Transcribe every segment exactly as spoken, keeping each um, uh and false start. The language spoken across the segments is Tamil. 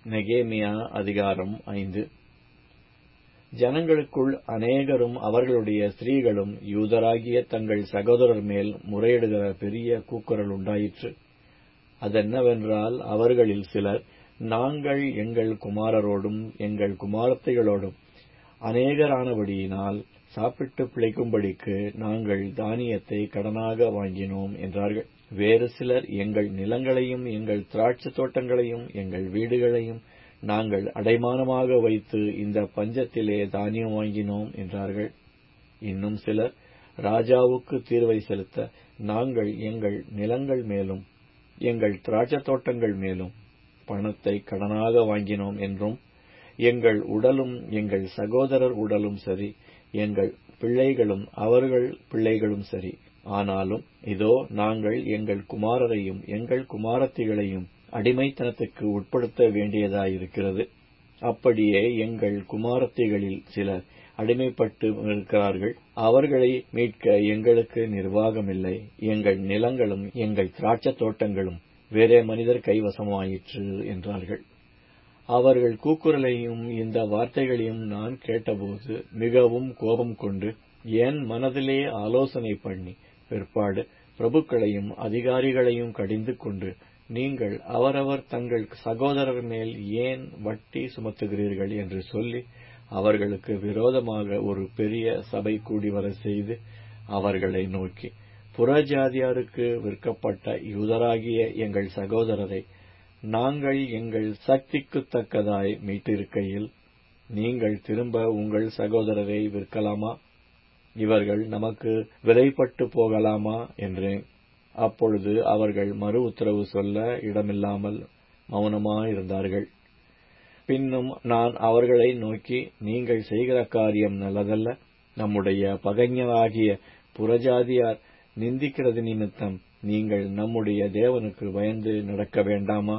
நெகேமியா அதிகாரம் ஐந்து. ஜனங்களுக்குள் அநேகரும் அவர்களுடைய ஸ்திரீகளும் யூதராகிய தங்கள் சகோதரர் மேல் முறையிடுகிற பெரிய கூக்குரல் உண்டாயிற்று. அதென்னவென்றால், அவர்களில் சிலர், நாங்கள் எங்கள் குமாரரோடும் எங்கள் குமாரத்திகளோடும் அநேகரானபடியினால் சாப்பிட்டு பிழைக்கும்படிக்கு நாங்கள் தானியத்தை கடனாக வாங்கினோம் என்றார்கள். வேறு சிலர், எங்கள் நிலங்களையும் எங்கள் திராட்சை தோட்டங்களையும் எங்கள் வீடுகளையும் நாங்கள் அடைமானமாக வைத்து இந்த பஞ்சத்திலே தானியம் வாங்கினோம் என்றார்கள். இன்னும் சிலர், ராஜாவுக்கு தீர்வை செலுத்த நாங்கள் எங்கள் நிலங்கள் மேலும் எங்கள் திராட்சை தோட்டங்கள் மேலும் பணத்தை கடனாக வாங்கினோம் என்றும், எங்கள் உடலும் எங்கள் சகோதரர் உடலும் சரி, எங்கள் பிள்ளைகளும் அவர்கள் பிள்ளைகளும் சரி, ஆனாலும் இதோ நாங்கள் எங்கள் குமாரரையும் எங்கள் குமாரத்திகளையும் அடிமைத்தனத்துக்கு உட்படுத்த வேண்டியதாயிருக்கிறது. அப்படியே எங்கள் குமாரத்திகளில் சிலர் அடிமைப்பட்டு இருக்கிறார்கள். அவர்களை மீட்க எங்களுக்கு நிர்வாகமில்லை. எங்கள் நிலங்களும் எங்கள் திராட்சை தோட்டங்களும் வேறே மனிதர் கைவசமாயிற்று என்றார்கள். அவர்கள் கூக்குரலையும் இந்த வார்த்தைகளையும் நான் கேட்டபோது மிகவும் கோபம் கொண்டு என் மனதிலே ஆலோசனை பண்ணி, பிற்பாடு பிரபுக்களையும் அதிகாரிகளையும் கடிந்து கொண்டு, நீங்கள் அவரவர் தங்கள் சகோதரர் மேல் ஏன் வட்டி சுமத்துகிறீர்கள் என்று சொல்லி, அவர்களுக்கு விரோதமாக ஒரு பெரிய சபை கூடிவர செய்து அவர்களை நோக்கி, புறஜாதியாருக்கு விற்கப்பட்ட யூதராகிய எங்கள் சகோதரரை நாங்கள் எங்கள் சக்திக்குத் தக்கதாய் மீட்டிருக்கையில் நீங்கள் திரும்ப உங்கள் சகோதரரை விற்கலாமா? இவர்கள் நமக்கு விலைப்பட்டு போகலாமா என்றேன். அப்பொழுது அவர்கள் மறு உத்தரவு சொல்ல இடமில்லாமல் மௌனமாயிருந்தார்கள். பின்னும் நான் அவர்களை நோக்கி, நீங்கள் செய்கிற காரியம் நல்லதல்ல. நம்முடைய பகைஞராகிய புறஜாதியார் நிந்திக்கிறது நிமித்தம் நீங்கள் நம்முடைய தேவனுக்கு பயந்து நடக்க வேண்டாமா?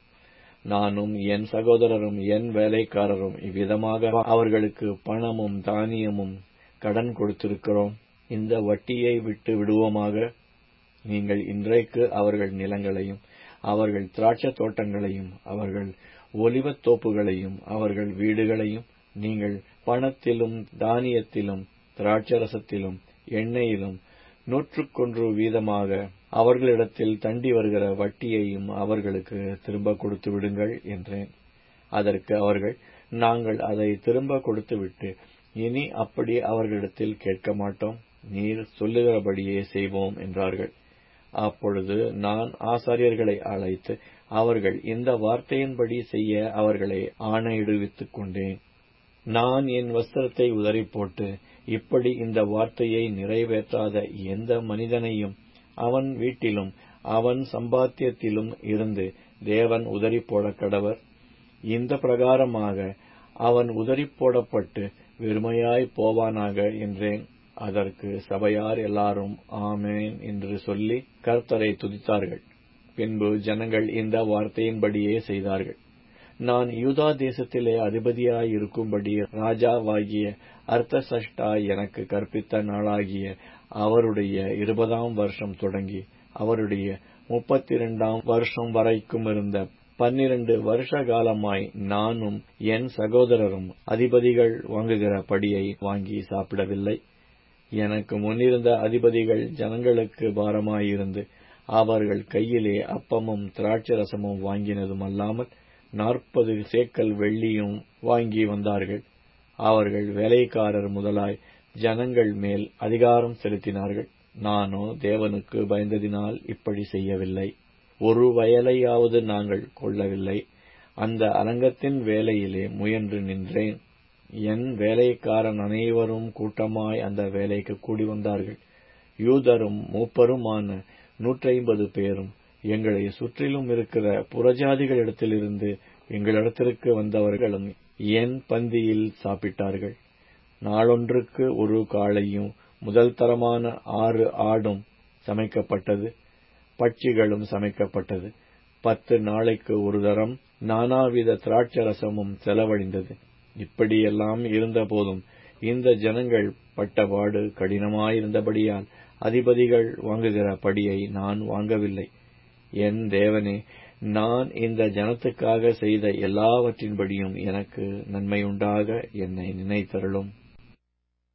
நானும் என் சகோதரரும் என் வேலைக்காரரும் இவ்விதமாக அவர்களுக்கு பணமும் தானியமும் கடன் கொடுத்திருக்கிறோம். இந்த வட்டியை விட்டு விடுவோமாக? நீங்கள் இன்றைக்கு அவர்கள் நிலங்களையும் அவர்கள் திராட்சை தோட்டங்களையும் அவர்கள் ஒலிவத் தோப்புகளையும் அவர்கள் வீடுகளையும் நீங்கள் பணத்திலும் தானியத்திலும் திராட்சரசத்திலும் எண்ணெயிலும் நூற்றுக்கொன்று வீதமாக அவர்களிடத்தில் தண்டி வருகிற வட்டியையும் அவர்களுக்கு திரும்ப கொடுத்து விடுங்கள் என்றேன். அதற்கு அவர்கள், நாங்கள் அதை திரும்ப கொடுத்துவிட்டு இனி அப்படி அவர்களிடத்தில் கேட்க மாட்டோம். நீர் சொல்லுகிறபடியே செய்வோம் என்றார்கள். அப்பொழுது நான் ஆசாரியர்களை அழைத்து அவர்கள் இந்த வார்த்தையின்படி செய்ய அவர்களை ஆணையிடுவித்துக் கொண்டேன். நான் என் வஸ்திரத்தை உதறி போட்டு, இப்படி இந்த வார்த்தையை நிறைவேற்றாத எந்த மனிதனையும் அவன் வீட்டிலும் அவன் சம்பாத்தியத்திலும் இருந்து தேவன் உதறி போட கடவர். இந்த பிரகாரமாக அவன் உதறி போடப்பட்டு வெறுமையாய் போவானாக என்றேன். அதற்கு சபையார் எல்லாரும் ஆமென் என்று சொல்லி கர்த்தரை துதித்தார்கள். பின்பு ஜனங்கள் இந்த வார்த்தையின்படியே செய்தார்கள். நான் யூதா தேசத்திலே அதிபதியாய் இருக்கும்படி ராஜாவாகிய அர்தசஷ்டா எனக்கு கற்பித்த நாளாகிய அவருடைய இருபதாம் வருஷம் தொடங்கி அவருடைய முப்பத்தி இரண்டாம் வருஷம் வரைக்கும் இருந்த பன்னிரண்டு வருஷ காலமாய் நானும் என் சகோதரரும் அதிபதிகள் வாங்குகிற படியை வாங்கி சாப்பிடவில்லை. எனக்கு முன்னிருந்த அதிபதிகள் ஜனங்களுக்கு பாரமாயிருந்து அவர்கள் கையிலே அப்பமும் திராட்சரசமும் வாங்கினதும் அல்லாமல் நாற்பது சேக்கல் வெள்ளியும் வாங்கி வந்தார்கள். அவர்கள் வேலைக்காரர் முதலாய் ஜனங்கள் மேல் அதிகாரம் செலுத்தினார்கள். நானோ தேவனுக்கு பயந்ததினால் இப்படி செய்யவில்லை. ஒரு வயலையாவது நாங்கள் கொள்ளவில்லை. அந்த அரங்கத்தின் வேலையிலே முயன்று நின்றேன். என் வேலைக்காரன் அனைவரும் கூட்டமாய் அந்த வேலைக்கு கூடி வந்தார்கள். யூதரும் மூப்பருமான நூற்றைம்பது பேரும் எங்களை சுற்றிலும் இருக்கிற புறஜாதிகளிடத்திலிருந்து எங்களிடத்திற்கு வந்தவர்களும் என் பந்தியில் சாப்பிட்டார்கள். நாளொன்றுக்கு ஒரு காளையும் முதல் தரமான ஆறு ஆடும் சமைக்கப்பட்டது. பட்சிகளும் சமைக்கப்பட்டது. பத்து நாளைக்கு ஒரு தரம் நானாவித திராட்சரசமும் செலவழிந்தது. இப்படியெல்லாம் இருந்த போதும் இந்த ஜனங்கள் பட்டபாடு கடினமாயிருந்தபடியால் அதிபதிகள் வாங்குகிற படியை நான் வாங்கவில்லை. என் தேவனே, நான் இந்த ஜனத்துக்காக செய்த எல்லாவற்றின்படியும் எனக்கு நன்மையுண்டாக என்னை நினைத்தருளும்.